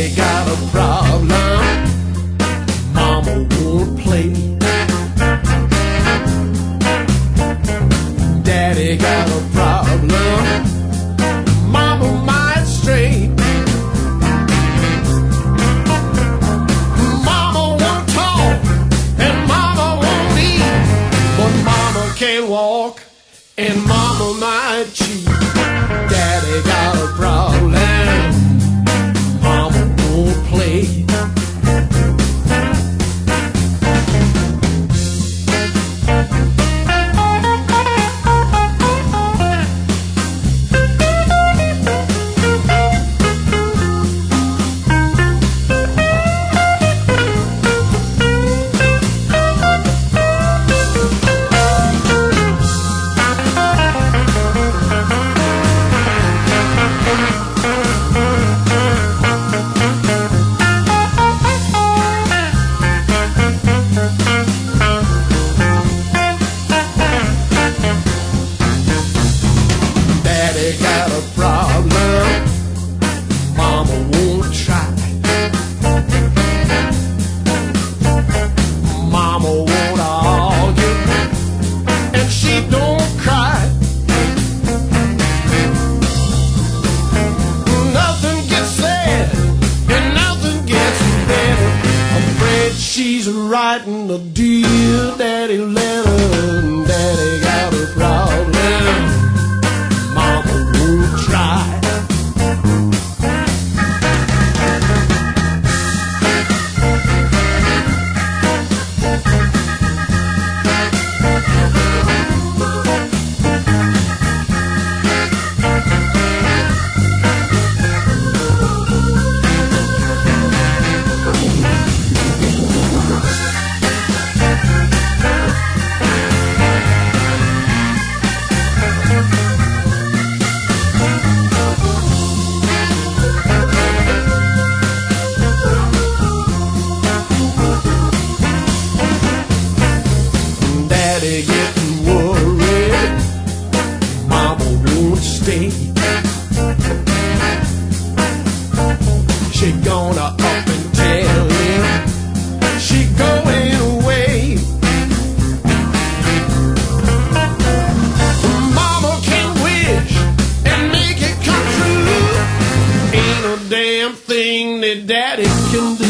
Daddy got a problem, Mama won't play. Daddy got a problem, Mama might stray. Mama won't talk and Mama won't eat, but Mama can't walk and Mama might cheat. Daddy got a problem, Mama won't play. Daddy got a problem, Mama won't try. Mama won't argue, and she don't cry. Nothing gets said, and nothing gets better. Afraid she's writing a dear daddy letter. Daddy got a problem, Mama won't try. Daddy getting worried, Mama won't stay. She gonna up and tell him she going away. Mama can wish and make it come true. Ain't a damn thing that Daddy can do.